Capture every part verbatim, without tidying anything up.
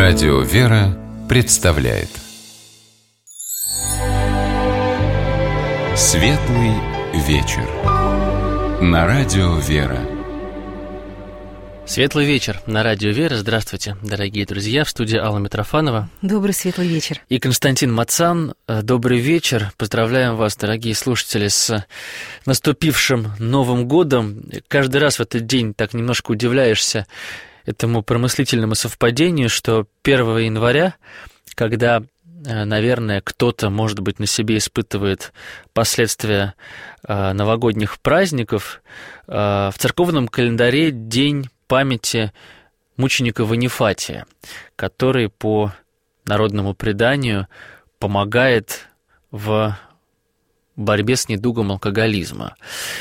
Радио «Вера» представляет Светлый вечер на Радио «Вера». Светлый вечер на Радио «Вера». Здравствуйте, дорогие друзья. В студии Алла Митрофанова. Добрый светлый вечер. И Константин Мацан. Добрый вечер. Поздравляем вас, дорогие слушатели, с наступившим Новым годом. Каждый раз в этот день так немножко удивляешься этому промыслительному совпадению, что первого января, когда, наверное, кто-то, может быть, на себе испытывает последствия новогодних праздников, в церковном календаре день памяти мученика Ванифатия, который по народному преданию помогает в борьбе с недугом алкоголизма,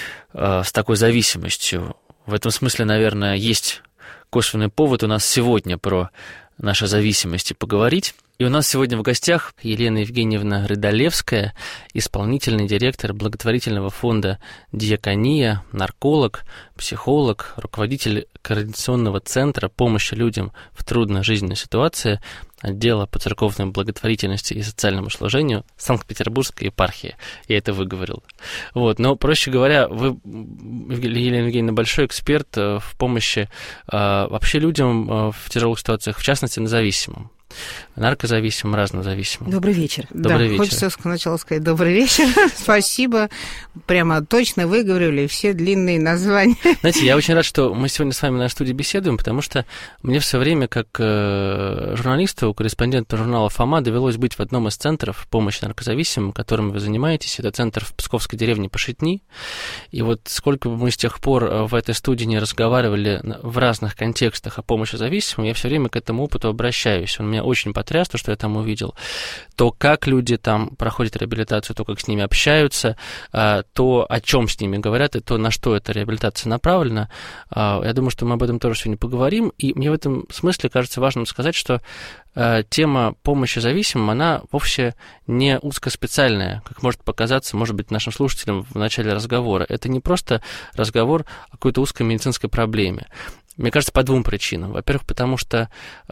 с такой зависимостью. В этом смысле, наверное, есть косвенный повод у нас сегодня про наши зависимости поговорить. И у нас сегодня в гостях Елена Евгеньевна Рыдалевская, исполнительный директор благотворительного фонда «Диакония», нарколог, психолог, руководитель Координационного центра помощи людям в трудной жизненной ситуации, отдела по церковной благотворительности и социальному служению Санкт-Петербургской епархии. Я это выговорил. Вот. Но, проще говоря, вы, Елена Евгеньевна, большой эксперт в помощи а, вообще людям в тяжелых ситуациях, в частности, на зависимом. Наркозависимым, разнозависимым. Добрый вечер. Добрый да, вечер. Хочется сначала сказать добрый вечер. Спасибо. Прямо точно выговорили все длинные названия. Знаете, я очень рад, что мы сегодня с вами на студии беседуем, потому что мне все время, как журналисту, корреспонденту журнала «Фома», довелось быть в одном из центров помощи наркозависимым, которым вы занимаетесь. Это центр в псковской деревне Пашетни. И вот сколько бы мы с тех пор в этой студии не разговаривали в разных контекстах о помощи зависимым, я все время к этому опыту обращаюсь. Он меня очень потряс, то, что я там увидел. То, как люди там проходят реабилитацию, то, как с ними общаются, то, о чем с ними говорят, и то, на что эта реабилитация направлена. Я думаю, что мы об этом тоже сегодня поговорим. И мне в этом смысле кажется важным сказать, что тема помощи зависимым, она вовсе не узкоспециальная, как может показаться, может быть, нашим слушателям в начале разговора. Это не просто разговор о какой-то узкой медицинской проблеме. Мне кажется, по двум причинам. Во-первых, потому что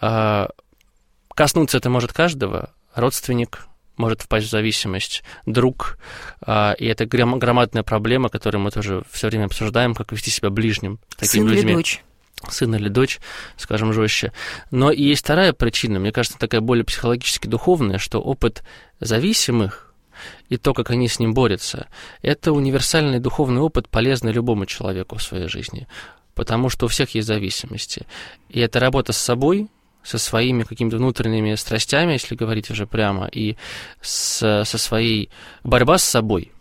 коснуться это может каждого, родственник может впасть в зависимость, друг, и это громадная проблема, которую мы тоже все время обсуждаем, как вести себя ближним с такими Сын людьми. Или дочь. Сын или дочь, скажем жестче. Но и есть вторая причина, мне кажется, такая более психологически духовная, что опыт зависимых и то, как они с ним борются, это универсальный духовный опыт, полезный любому человеку в своей жизни, потому что у всех есть зависимости. И это работа с собой, со своими какими-то внутренними страстями, если говорить уже прямо, и с, со своей борьба с собой,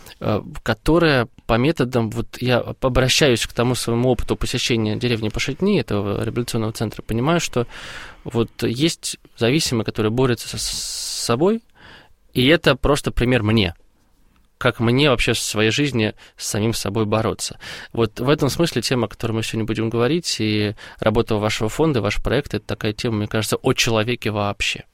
которая по методам, вот я обращаюсь к тому своему опыту посещения деревни Пашетни, этого реабилитационного центра, понимаю, что вот есть зависимые, которые борются со, с собой, и это просто пример мне, как мне вообще в своей жизни с самим собой бороться. Вот в этом смысле тема, о которой мы сегодня будем говорить, и работа вашего фонда, ваш проект, это такая тема, мне кажется, о человеке вообще.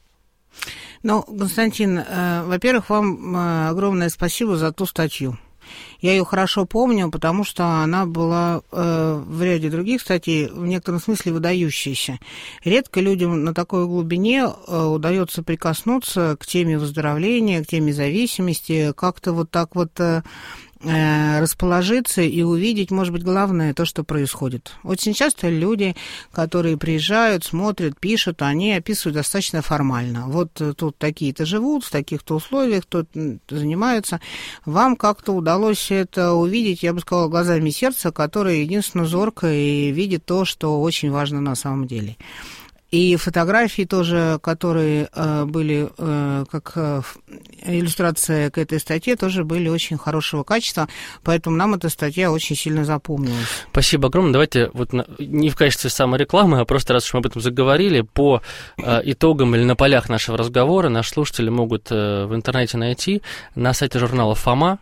Ну, Константин, э, во-первых, вам э, огромное спасибо за ту статью. Я ее хорошо помню, потому что она была э, в ряде других статей в некотором смысле выдающейся. Редко людям на такой глубине э, удается прикоснуться к теме выздоровления, к теме зависимости, как-то вот так вот э, расположиться и увидеть, может быть, главное, то, что происходит. Очень часто люди, которые приезжают, смотрят, пишут, они описывают достаточно формально. Вот тут такие-то живут, в таких-то условиях, тут занимаются. Вам как-то удалось это увидеть, я бы сказала, глазами сердца, которое единственно зорко и видит то, что очень важно на самом деле. И фотографии тоже, которые э, были э, как э, иллюстрация к этой статье, тоже были очень хорошего качества, поэтому нам эта статья очень сильно запомнилась. Спасибо огромное. Давайте вот на, не в качестве саморекламы, а просто раз уж мы об этом заговорили, по э, итогам или на полях нашего разговора наши слушатели могут э, в интернете найти на сайте журнала «Фома»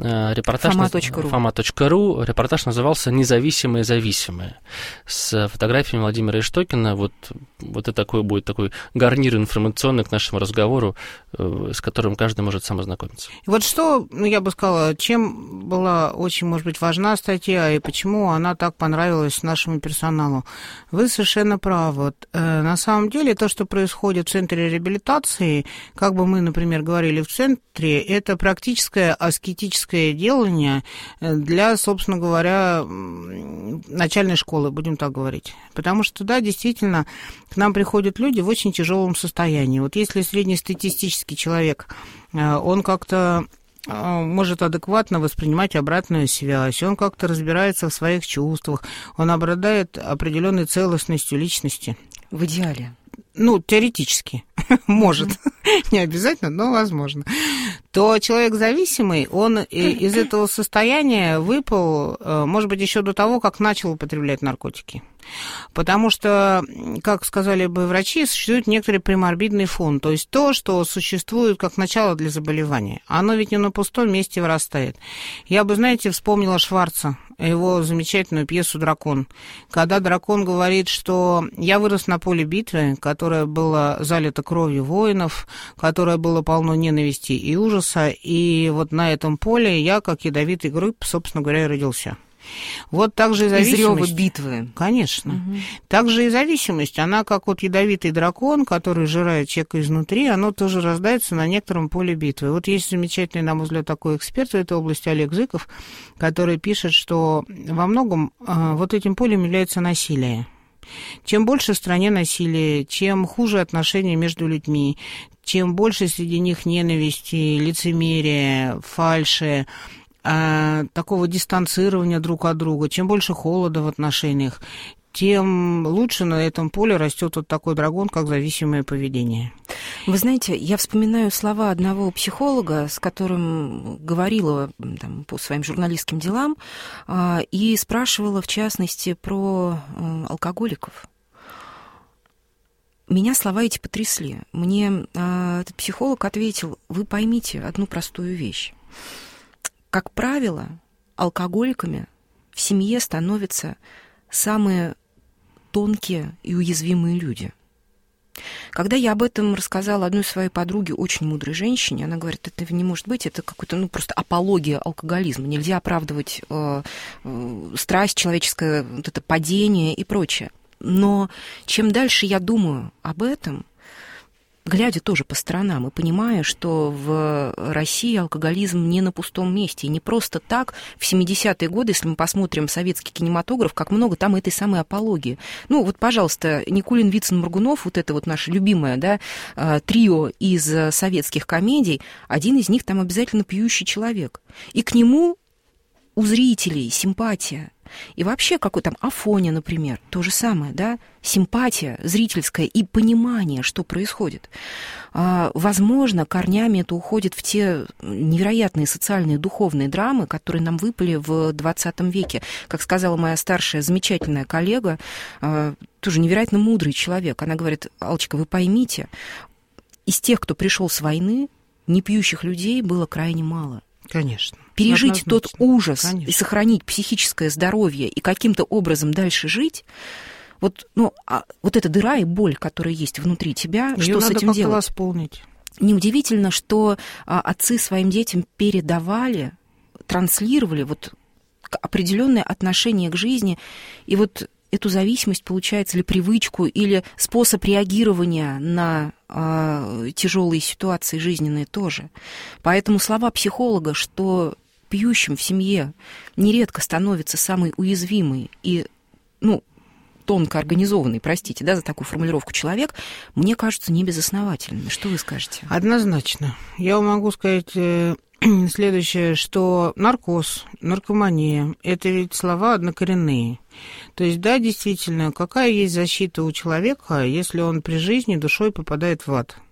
репортаж Фома.ру. Фома.ру. Репортаж назывался «Независимые зависимые». С фотографиями Владимира Иштокина. Вот, вот это такой будет такой гарнир информационный к нашему разговору, с которым каждый может сам ознакомиться. Вот что, ну, я бы сказала, чем была очень, может быть, важна статья и почему она так понравилась нашему персоналу. Вы совершенно правы. Вот, э, на самом деле то, что происходит в центре реабилитации, как бы мы, например, говорили в центре, это практическое аскетическое делание для, собственно говоря, начальной школы, будем так говорить. Потому что, да, действительно, к нам приходят люди в очень тяжелом состоянии. Вот если среднестатистический человек, он как-то может адекватно воспринимать обратную связь, он как-то разбирается в своих чувствах, он обладает определенной целостностью личности. В идеале. Ну, теоретически, может, не обязательно, но возможно, то человек зависимый, он из этого состояния выпал, может быть, еще до того, как начал употреблять наркотики. Потому что, как сказали бы врачи, существует некоторый преморбидный фон, то есть то, что существует как начало для заболевания. Оно ведь не на пустом месте вырастает. Я бы, знаете, вспомнила Шварца, его замечательную пьесу «Дракон», когда дракон говорит, что я вырос на поле битвы, которое было залито кровью воинов, которое было полно ненависти и ужаса, и вот на этом поле я, как ядовитый гриб, собственно говоря, и родился. Вот так же и зависимость. Из рёва битвы. Конечно. Угу. Так же и зависимость. Она, как вот ядовитый дракон, который жирает человека изнутри, оно тоже рождается на некотором поле битвы. Вот есть замечательный, на мой взгляд, такой эксперт в этой области, Олег Зыков, который пишет, что во многом э, вот этим полем является насилие. Чем больше в стране насилия, чем хуже отношения между людьми, чем больше среди них ненависти, лицемерия, фальши, такого дистанцирования друг от друга, чем больше холода в отношениях, тем лучше на этом поле растет вот такой дракон, как зависимое поведение. Вы знаете, я вспоминаю слова одного психолога, с которым говорила там, по своим журналистским делам, и спрашивала, в частности, про алкоголиков. Меня слова эти потрясли. Мне этот психолог ответил: вы поймите одну простую вещь. Как правило, алкоголиками в семье становятся самые тонкие и уязвимые люди. Когда я об этом рассказала одной своей подруге, очень мудрой женщине, она говорит, это не может быть, это какой-то, ну, просто апология алкоголизма. Нельзя оправдывать э, э, страсть, человеческое вот это падение и прочее. Но чем дальше я думаю об этом, глядя тоже по сторонам и понимая, что в России алкоголизм не на пустом месте. И не просто так в семидесятые годы, если мы посмотрим советский кинематограф, как много там этой самой апологии. Ну вот, пожалуйста, Никулин, Вицин, Моргунов, вот это вот наше любимое, да, трио из советских комедий, один из них там обязательно пьющий человек. И к нему у зрителей симпатия. И вообще, какой там Афоня, например, то же самое, да, симпатия зрительская и понимание, что происходит. Возможно, корнями это уходит в те невероятные социальные духовные драмы, которые нам выпали в двадцатом веке. Как сказала моя старшая замечательная коллега, тоже невероятно мудрый человек, она говорит: Аллочка, вы поймите, из тех, кто пришел с войны, непьющих людей было крайне мало. Конечно. Пережить однозначно. Тот ужас, Конечно. И сохранить психическое здоровье и каким-то образом дальше жить, вот, ну, а, вот эта дыра и боль, которая есть внутри тебя, Её что с надо этим как-то делать? восполнить. Неудивительно, что а, отцы своим детям передавали, транслировали вот определенное отношение к жизни, и вот эту зависимость, получается, или привычку, или способ реагирования на э, тяжелые ситуации жизненные тоже. Поэтому слова психолога, что пьющим в семье нередко становится самый уязвимый и, ну, тонко организованный, простите, да, за такую формулировку человек, мне кажутся небезосновательными. Что вы скажете? Однозначно. Я могу сказать следующее, что наркоз, наркомания – это ведь слова однокоренные. То есть, да, действительно, какая есть защита у человека, если он при жизни душой попадает в ад?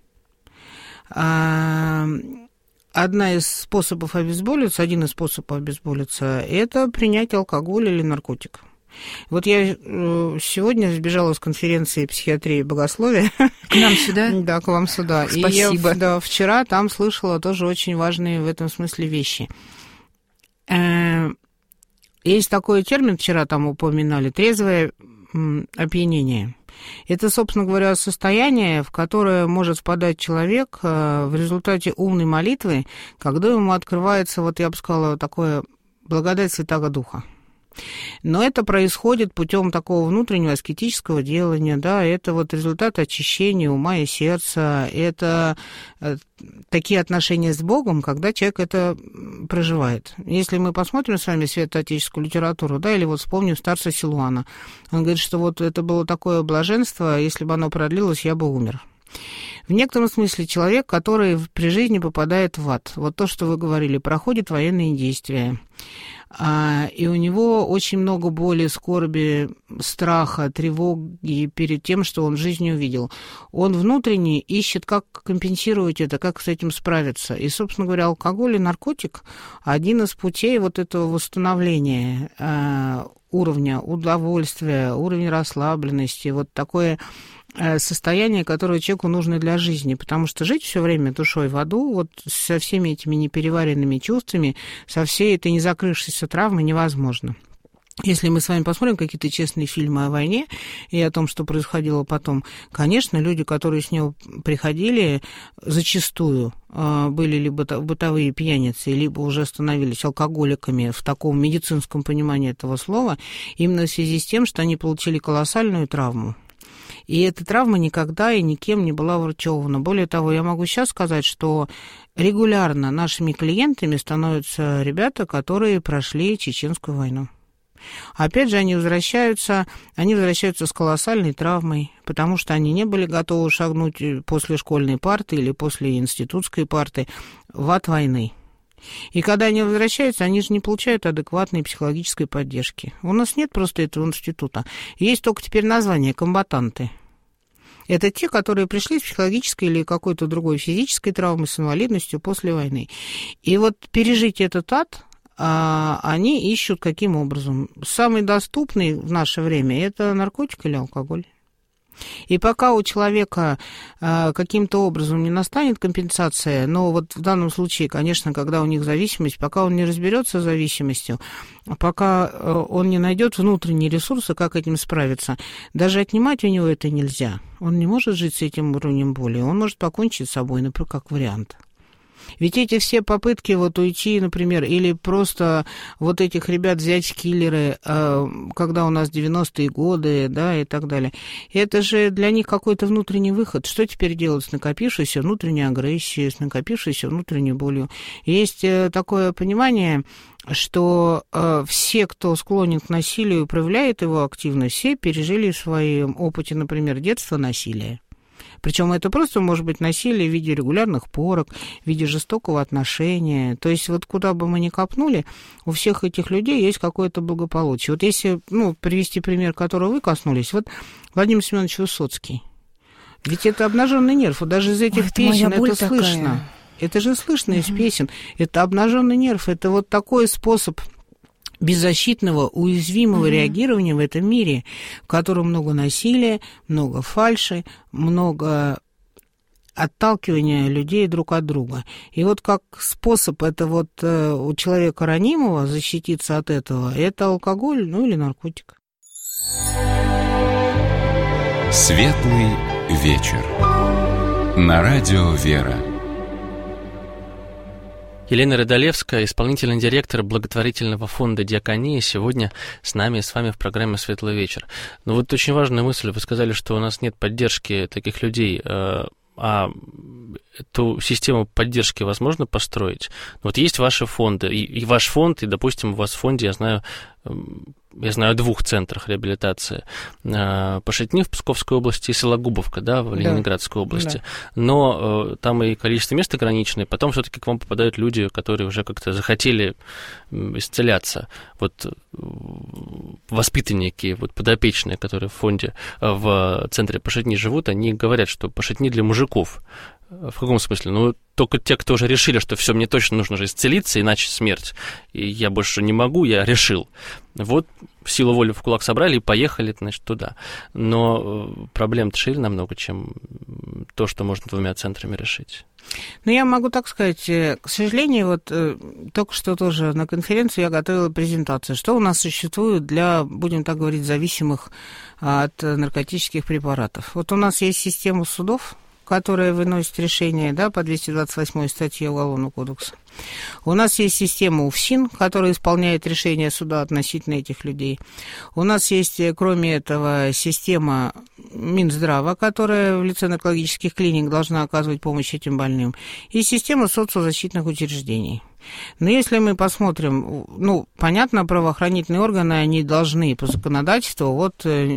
А, одна из способов обезболиться, один из способов обезболиться – это принять алкоголь или наркотик. Вот я сегодня сбежала с конференции психиатрии и богословия. К нам сюда? Да, к вам сюда. Спасибо. И я да, вчера там слышала тоже очень важные в этом смысле вещи. Есть такой термин, вчера там упоминали, трезвое опьянение. Это, собственно говоря, состояние, в которое может впадать человек в результате умной молитвы, когда ему открывается, вот я бы сказала, такое благодать Святаго Духа. Но это происходит путем такого внутреннего аскетического делания, да, это вот результат очищения ума и сердца, это такие отношения с Богом, когда человек это проживает. Если мы посмотрим с вами святоотеческую литературу, да, или вот вспомним старца Силуана, он говорит, что вот это было такое блаженство, если бы оно продлилось, я бы умер. В некотором смысле человек, который при жизни попадает в ад, вот то, что вы говорили, проходит военные действия, и у него очень много боли, скорби, страха, тревоги перед тем, что он в жизни увидел. Он внутренне ищет, как компенсировать это, как с этим справиться. И, собственно говоря, алкоголь и наркотик – один из путей вот этого восстановления уровня удовольствия, уровня расслабленности, вот такое состояние, которое человеку нужно для жизни, потому что жить все время душой в аду, вот со всеми этими непереваренными чувствами, со всей этой незакрывшейся травмой невозможно. Если мы с вами посмотрим какие-то честные фильмы о войне и о том, что происходило потом, конечно, люди, которые с него приходили, зачастую были либо бытовые пьяницы, либо уже становились алкоголиками в таком медицинском понимании этого слова, именно в связи с тем, что они получили колоссальную травму. И эта травма никогда и никем не была врачевана. Более того, я могу сейчас сказать, что регулярно нашими клиентами становятся ребята, которые прошли Чеченскую войну. Опять же, они возвращаются, они возвращаются с колоссальной травмой, потому что они не были готовы шагнуть после школьной парты или после институтской парты в ад войны. И когда они возвращаются, они же не получают адекватной психологической поддержки. У нас нет просто этого института. Есть только теперь название комбатанты. Это те, которые пришли с психологической или какой-то другой физической травмой, с инвалидностью после войны. И вот пережить этот ад они ищут каким образом. Самый доступный в наше время – это наркотик или алкоголь. И пока у человека э, каким-то образом не настанет компенсация, но вот в данном случае, конечно, когда у них зависимость, пока он не разберется с зависимостью, пока э, он не найдет внутренние ресурсы, как этим справиться, даже отнимать у него это нельзя. Он не может жить с этим уровнем боли, он может покончить с собой, например, как вариант. Ведь эти все попытки вот уйти, например, или просто вот этих ребят взять в киллеры, когда у нас девяностые годы, да, и так далее, это же для них какой-то внутренний выход. Что теперь делать с накопившейся внутренней агрессией, с накопившейся внутренней болью? Есть такое понимание, что все, кто склонен к насилию, проявляет его активно, все пережили в своем опыте, например, детства насилие. Причем это просто может быть насилие в виде регулярных порок, в виде жестокого отношения. То есть вот куда бы мы ни копнули, у всех этих людей есть какое-то благополучие. Вот если, ну, привести пример, которого вы коснулись, вот Владимир Семенович Высоцкий. Ведь это обнаженный нерв. Вот даже из этих Ой, песен это, это слышно. Это же слышно из песен. Это обнаженный нерв. Это вот такой способ беззащитного, уязвимого mm-hmm. реагирования в этом мире, в котором много насилия, много фальши, много отталкивания людей друг от друга. И вот как способ это вот у человека ранимого защититься от этого, это алкоголь, ну или наркотик. Светлый вечер. На радио «Вера». Елена Родолевская, исполнительный директор благотворительного фонда «Диакония», сегодня с нами и с вами в программе «Светлый вечер». Но вот очень важная мысль, вы сказали, что у нас нет поддержки таких людей, а эту систему поддержки возможно построить? Вот есть ваши фонды, и, и ваш фонд, и, допустим, у вас в фонде, я знаю, я знаю о двух центрах реабилитации. Пашетни в Псковской области и Сологубовка, да, в Ленинградской области. Да. Но э, там и количество мест ограниченное, потом все-таки к вам попадают люди, которые уже как-то захотели исцеляться. Вот воспитанники, вот подопечные, которые в фонде, в центре Пашетни живут, они говорят, что Пашетни для мужиков. В каком смысле? Ну, только те, кто уже решили, что все, мне точно нужно же исцелиться, иначе смерть. И я больше не могу, я решил. Вот силу воли в кулак собрали и поехали, значит, туда. Но проблем-то шире намного, чем то, что можно двумя центрами решить. Ну, я могу так сказать, к сожалению, вот только что тоже на конференции я готовила презентацию, что у нас существует для, будем так говорить, зависимых от наркотических препаратов. Вот у нас есть система судов, которая выносит решение, да, по двести двадцать восьмой статье Уголовного кодекса. У нас есть система УФСИН, которая исполняет решения суда относительно этих людей. У нас есть, кроме этого, система Минздрава, которая в лице наркологических клиник должна оказывать помощь этим больным, и система социозащитных учреждений. Но если мы посмотрим, ну, понятно, правоохранительные органы, они должны по законодательству вот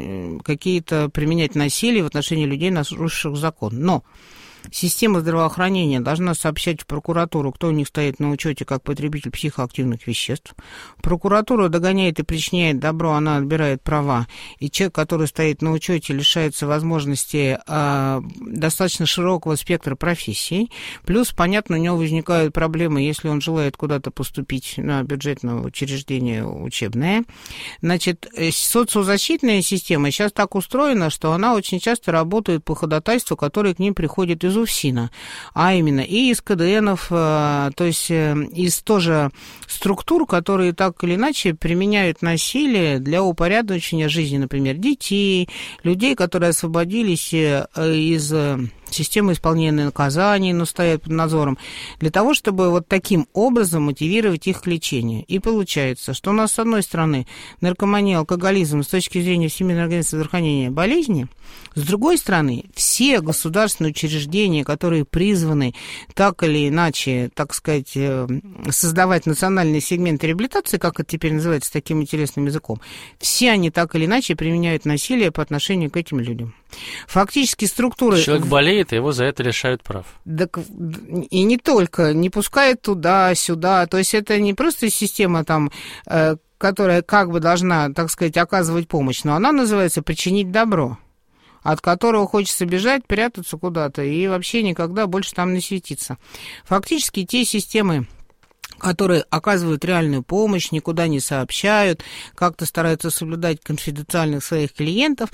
какие-то применять насилие в отношении людей, нарушивших закон. Но система здравоохранения должна сообщать в прокуратуру, кто у них стоит на учете как потребитель психоактивных веществ. Прокуратура догоняет и причиняет добро, она отбирает права. И человек, который стоит на учете, лишается возможности э, достаточно широкого спектра профессий. Плюс, понятно, у него возникают проблемы, если он желает куда-то поступить на бюджетное учреждение учебное. Значит, социозащитная система сейчас так устроена, что она очень часто работает по ходатайству, которое к ним приходит из УФСИНа, а именно и из КДНов, то есть из тоже структур, которые так или иначе применяют насилие для упорядочения жизни, например, детей, людей, которые освободились из системы исполнения наказаний, но стоят под надзором, для того, чтобы вот таким образом мотивировать их к лечению. И получается, что у нас, с одной стороны, наркомания, алкоголизм с точки зрения Всемирной организации здравоохранения болезни, с другой стороны, все государственные учреждения, которые призваны так или иначе, так сказать, создавать национальный сегмент реабилитации, как это теперь называется таким интересным языком, все они так или иначе применяют насилие по отношению к этим людям. Фактически структуры... Человек болеет, и его за это лишают прав. Так, и не только, не пускают туда-сюда. То есть это не просто система, там, э, которая как бы должна, так сказать, оказывать помощь, но она называется «причинить добро», от которого хочется бежать, прятаться куда-то и вообще никогда больше там не светиться. Фактически те системы, которые оказывают реальную помощь, никуда не сообщают, как-то стараются соблюдать конфиденциальных своих клиентов,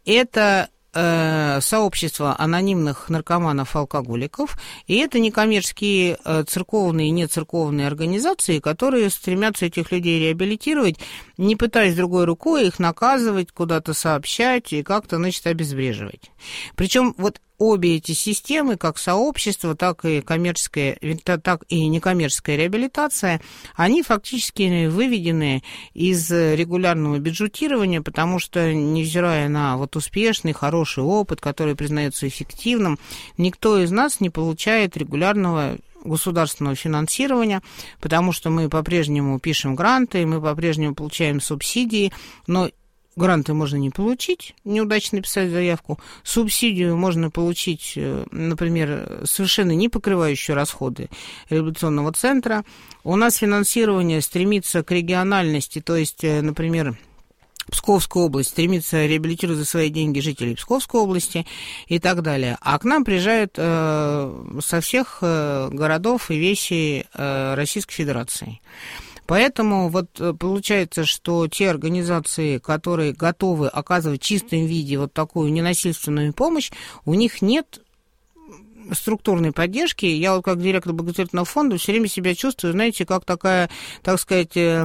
это сообщество анонимных наркоманов-алкоголиков, и это некоммерческие церковные и нецерковные организации, которые стремятся этих людей реабилитировать, не пытаясь другой рукой их наказывать, куда-то сообщать и как-то, значит, обезвреживать. Причем вот обе эти системы, как сообщество, так и коммерческая, так и некоммерческая реабилитация, они фактически выведены из регулярного бюджетирования, потому что, невзирая на вот успешный, хороший опыт, который признается эффективным, никто из нас не получает регулярного государственного финансирования, потому что мы по-прежнему пишем гранты, мы по-прежнему получаем субсидии, но гранты можно не получить, неудачно написать заявку. Субсидию можно получить, например, совершенно не покрывающую расходы реабилитационного центра. У нас финансирование стремится к региональности, то есть, например, Псковская область стремится реабилитировать за свои деньги жителей Псковской области и так далее. А к нам приезжают э, со всех э, городов и весей э, Российской Федерации. Поэтому вот получается, что те организации, которые готовы оказывать в чистом виде вот такую ненасильственную помощь, у них нет структурной поддержки. Я вот как директор благотворительного фонда все время себя чувствую, знаете, как такая, так сказать, э,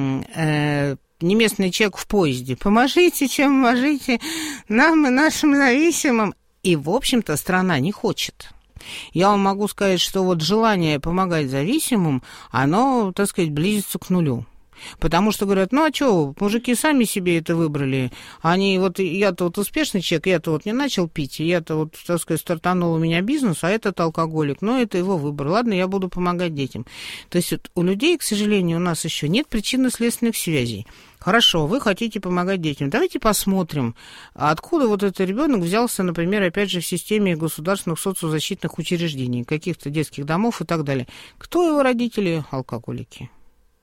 э, неместный человек в поезде. Поможите, чем поможите нам и нашим зависимым. И, в общем-то, страна не хочет. Я вам могу сказать, что вот желание помогать зависимым, оно, так сказать, близится к нулю. Потому что говорят, ну а что, мужики сами себе это выбрали. Они вот, я-то вот успешный человек, я-то вот не начал пить, я-то вот, так сказать, стартанул у меня бизнес, а этот алкоголик, ну это его выбор. Ладно, я буду помогать детям. То есть вот у людей, к сожалению, у нас еще нет причинно-следственных связей. Хорошо, вы хотите помогать детям. Давайте посмотрим, откуда вот этот ребенок взялся, например, опять же, в системе государственных социозащитных учреждений, каких-то детских домов и так далее. Кто его родители? Алкоголики.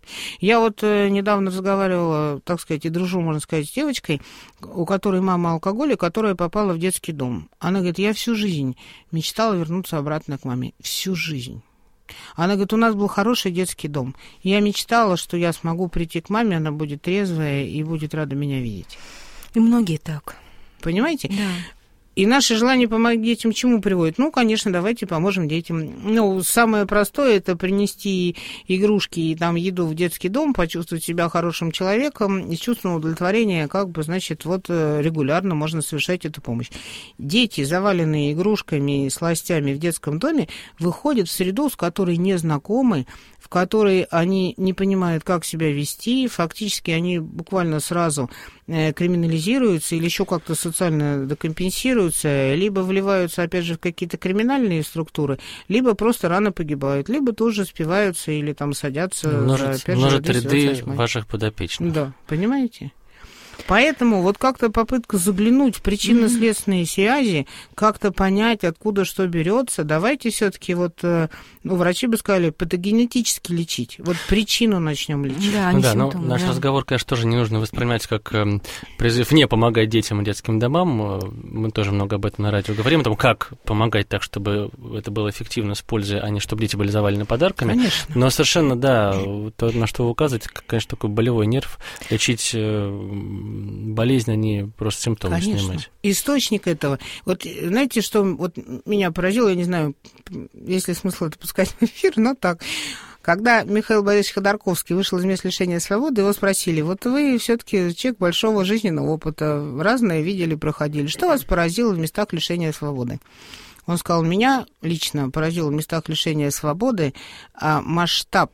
Я вот э, недавно разговаривала, так сказать, и дружу, можно сказать, с девочкой, у которой мама алкоголик, которая попала в детский дом. Она говорит, я всю жизнь мечтала вернуться обратно к маме. Всю жизнь. Она говорит, у нас был хороший детский дом. Я мечтала, что я смогу прийти к маме, она будет трезвая и будет рада меня видеть. И многие так. Понимаете? Да. И наше желание помогать детям чему приводит? Ну, конечно, давайте поможем детям. Ну, самое простое – это принести игрушки и там еду в детский дом, почувствовать себя хорошим человеком и чувствовать удовлетворение, как бы, значит, вот регулярно можно совершать эту помощь. Дети, заваленные игрушками и сластями в детском доме, выходят в среду, с которой не знакомы, в которой они не понимают, как себя вести, фактически они буквально сразу криминализируются или еще как-то социально декомпенсируются, либо вливаются, опять же, в какие-то криминальные структуры, либо просто рано погибают, либо тоже спиваются или там садятся. Множит, за, опять множит же, ряды ваших подопечных. Да, понимаете? Поэтому вот как-то попытка заглянуть в причинно-следственные связи, как-то понять, откуда что берется. Давайте все-таки вот, ну, врачи бы сказали, патогенетически лечить. Вот причину начнем лечить. Да, ну, да, симптомы, но наш да. разговор, конечно, тоже не нужно воспринимать как э, призыв не помогать детям и детским домам. Мы тоже много об этом на радио говорим, о том, как помогать так, чтобы это было эффективно с пользой, а не чтобы дети были завалены подарками. Конечно. Но совершенно, да, то, на что вы указываете, конечно, такой болевой нерв, лечить э, болезнь, а не просто симптомы Конечно. снимать. Источник этого. Вот знаете, что вот меня поразило, я не знаю, есть ли смысл это пускать в эфир, но так. Когда Михаил Борисович Ходорковский вышел из мест лишения свободы, его спросили, вот вы все-таки человек большого жизненного опыта, разное видели, проходили. Что вас поразило в местах лишения свободы? Он сказал, меня лично поразило в местах лишения свободы а, масштаб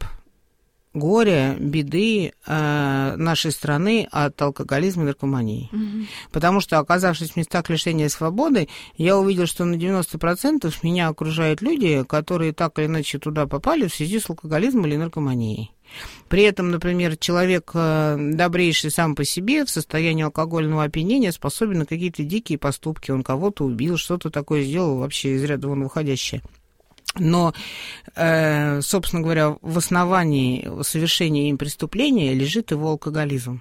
горя, беды э, нашей страны от алкоголизма и наркомании. Mm-hmm. Потому что, оказавшись в местах лишения свободы, я увидела, что на девяносто процентов меня окружают люди, которые так или иначе туда попали в связи с алкоголизмом или наркоманией. При этом, например, человек добрейший сам по себе в состоянии алкогольного опьянения способен на какие-то дикие поступки. Он кого-то убил, что-то такое сделал вообще из ряда вон выходящее. Но, э, собственно говоря, в основании совершения им преступления лежит его алкоголизм.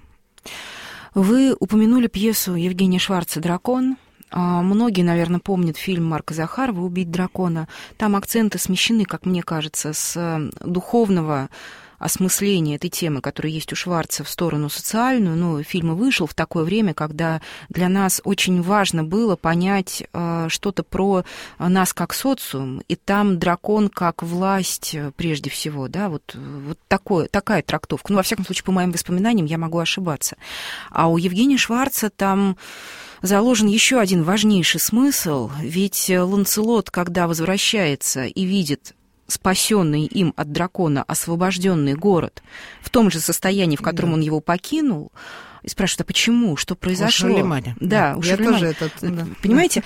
Вы упомянули пьесу Евгения Шварца «Дракон». Многие, наверное, помнят фильм Марка Захарова «Убить дракона». Там акценты смещены, как мне кажется, с духовного осмысление этой темы, которая есть у Шварца, в сторону социальную. Ну, фильм и вышел в такое время, когда для нас очень важно было понять э, что-то про нас как социум, и там дракон как власть прежде всего, да, вот, вот такое, такая трактовка. Ну, во всяком случае, по моим воспоминаниям я могу ошибаться. А у Евгения Шварца там заложен еще один важнейший смысл, ведь Ланселот, когда возвращается и видит спасенный им от дракона освобожденный город в том же состоянии, в котором да. он его покинул, и спрашивает, а почему, что произошло? У Шарлеманя. Да, да, у я Шарлеманя. тоже этот, да. Понимаете,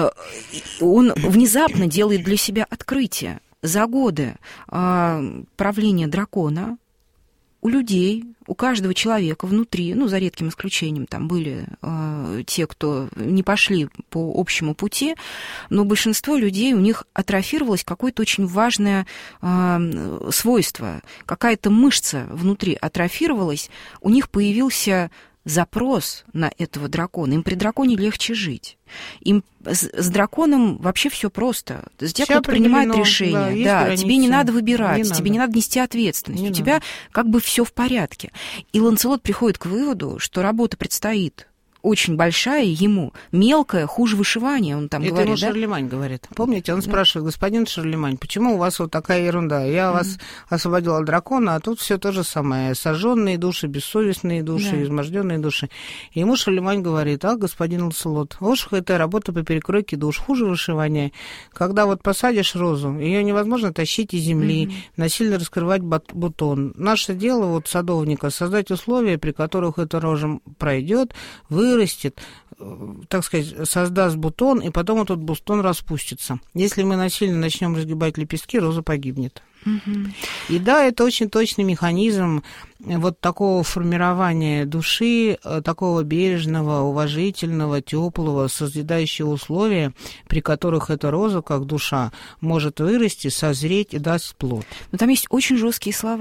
он внезапно делает для себя открытие. За годы правления дракона у людей, у каждого человека внутри, ну, за редким исключением, там были э, те, кто не пошли по общему пути, но большинство людей, у них атрофировалось какое-то очень важное э, свойство, какая-то мышца внутри атрофировалась, у них появился запрос на этого дракона. Им при драконе легче жить. Им с, с драконом вообще все просто. Тебя кто-то принимает решение. Да, да, тебе не надо выбирать, не тебе надо. не надо нести ответственность. Не У тебя надо. как бы все в порядке. И Ланселот приходит к выводу, что работа предстоит очень большая ему, мелкая, хуже вышивания, он там это говорит, ему да? Шарлемань говорит. Помните, он да. спрашивает, господин Шарлемань, почему у вас вот такая ерунда? Я mm-hmm. вас освободил от дракона, а тут все то же самое. Сожженные души, бессовестные души, да. изможденные души. И ему Шарлемань говорит, а, господин Ланселот, уж это работа по перекройке душ, хуже вышивания. Когда вот посадишь розу, ее невозможно тащить из земли, mm-hmm. насильно раскрывать бутон. Наше дело вот садовника создать условия, при которых эта роза пройдет, вы вырастет, так сказать, создаст бутон, и потом этот бутон распустится. Если мы насильно начнем разгибать лепестки, роза погибнет. Угу. И да, это очень точный механизм вот такого формирования души, такого бережного, уважительного, теплого, созидающего условия, при которых эта роза, как душа, может вырасти, созреть и даст плод. Но там есть очень жесткие слова.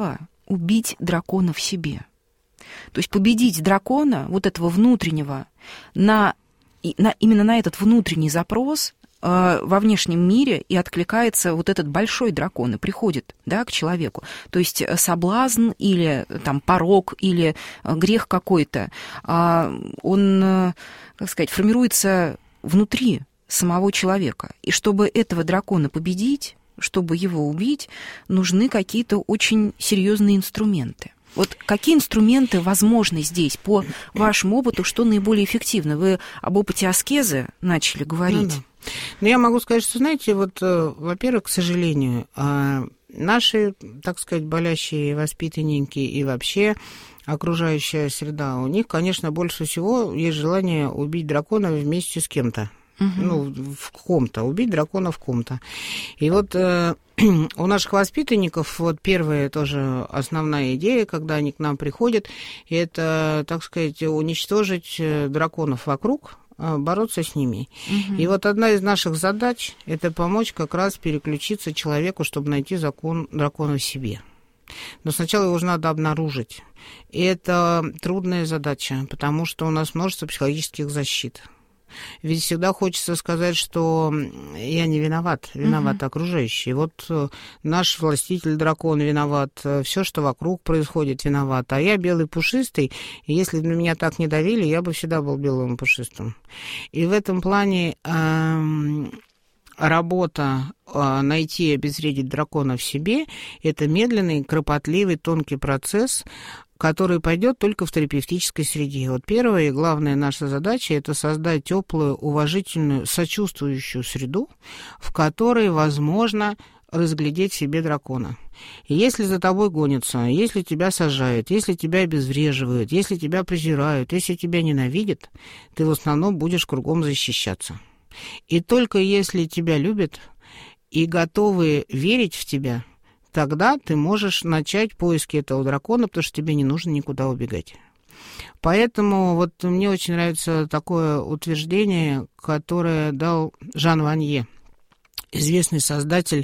убить дракона в себе. То есть победить дракона, вот этого внутреннего, на, на, именно на этот внутренний запрос э, во внешнем мире и откликается вот этот большой дракон и приходит, да, к человеку. То есть соблазн или там, порок или грех какой-то, э, он, э, как сказать, формируется внутри самого человека. И чтобы этого дракона победить, чтобы его убить, нужны какие-то очень серьезные инструменты. Вот какие инструменты возможны здесь, по вашему опыту, что наиболее эффективно? Вы об опыте аскезы начали говорить. Ну, да. Но я могу сказать, что, знаете, вот, во-первых, к сожалению, наши, так сказать, болящие воспитанники и вообще окружающая среда, у них, конечно, больше всего есть желание убить дракона вместе с кем-то. Угу. Ну, в ком-то, убить дракона в ком-то. И вот э, у наших воспитанников вот первая тоже основная идея, когда они к нам приходят, это, так сказать, уничтожить драконов вокруг, бороться с ними. Угу. И вот одна из наших задач – это помочь как раз переключиться человеку, чтобы найти закон дракона в себе. Но сначала его же надо обнаружить. И это трудная задача, потому что у нас множество психологических защит. Ведь всегда хочется сказать, что я не виноват, виноват uh-huh. окружающий. Вот наш властитель дракон виноват, все, что вокруг происходит, виноват. А я белый пушистый, и если бы на меня так не давили, я бы всегда был белым пушистым. И в этом плане э, работа э, найти и обезвредить дракона в себе – это медленный, кропотливый, тонкий процесс, который пойдет только в терапевтической среде. Вот первая и главная наша задача – это создать теплую, уважительную, сочувствующую среду, в которой возможно разглядеть в себе дракона. И если за тобой гонятся, если тебя сажают, если тебя обезвреживают, если тебя презирают, если тебя ненавидят, ты в основном будешь кругом защищаться. И только если тебя любят и готовы верить в тебя, тогда ты можешь начать поиски этого дракона, потому что тебе не нужно никуда убегать. Поэтому вот мне очень нравится такое утверждение, которое дал Жан Ванье, известный создатель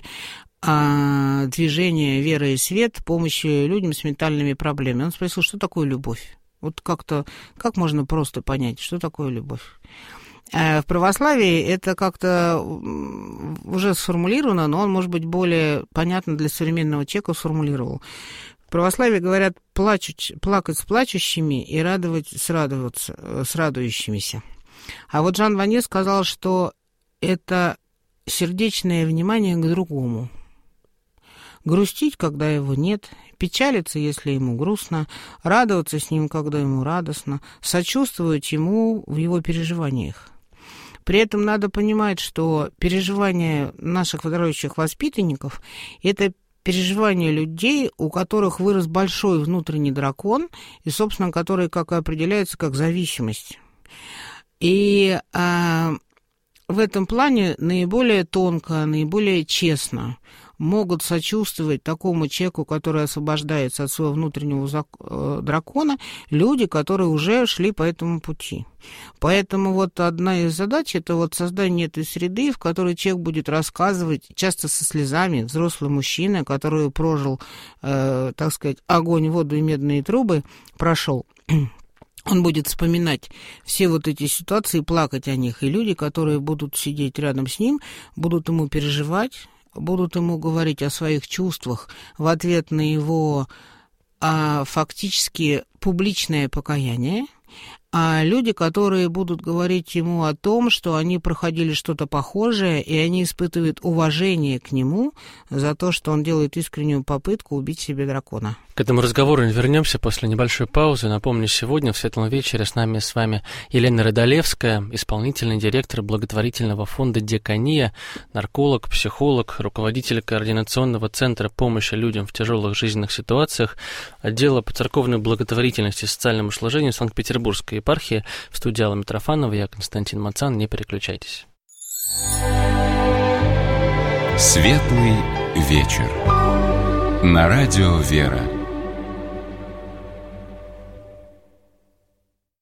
а, движения «Вера и свет», помощи людям с ментальными проблемами. Он спросил, что такое любовь? Вот как-то, как можно просто понять, что такое любовь? В православии это как-то уже сформулировано, но он, может быть, более понятно для современного человека сформулировал. В православии говорят плачуть, плакать с плачущими и радовать с, радоваться, с радующимися. А вот Жан Ванье сказал, что это сердечное внимание к другому. Грустить, когда его нет, печалиться, если ему грустно, радоваться с ним, когда ему радостно, сочувствовать ему в его переживаниях. При этом надо понимать, что переживания наших верующих воспитанников – это переживания людей, у которых вырос большой внутренний дракон, и, собственно, который, как и определяется, как зависимость. И а, в этом плане наиболее тонко, наиболее честно могут сочувствовать такому человеку, который освобождается от своего внутреннего зак- дракона, люди, которые уже шли по этому пути. Поэтому вот одна из задач – это вот создание этой среды, в которой человек будет рассказывать, часто со слезами, взрослый мужчина, который прожил, э, так сказать, огонь, воду и медные трубы, прошел. Он будет вспоминать все вот эти ситуации, плакать о них. И люди, которые будут сидеть рядом с ним, будут ему переживать, будут ему говорить о своих чувствах в ответ на его а, фактически публичное покаяние, а люди, которые будут говорить ему о том, что они проходили что-то похожее, и они испытывают уважение к нему за то, что он делает искреннюю попытку убить себе дракона. К этому разговору вернемся после небольшой паузы. Напомню, сегодня в «Светлом вечере» с нами с вами Елена Рыдалевская, исполнительный директор благотворительного фонда «Диакония», нарколог, психолог, руководитель координационного центра помощи людям в тяжелых жизненных ситуациях, отдела по церковной благотворительности и социальному служению Санкт-Петербургской епархии. В студии Алла Митрофанова, я Константин Мацан. Не переключайтесь. «Светлый вечер» на радио «Вера».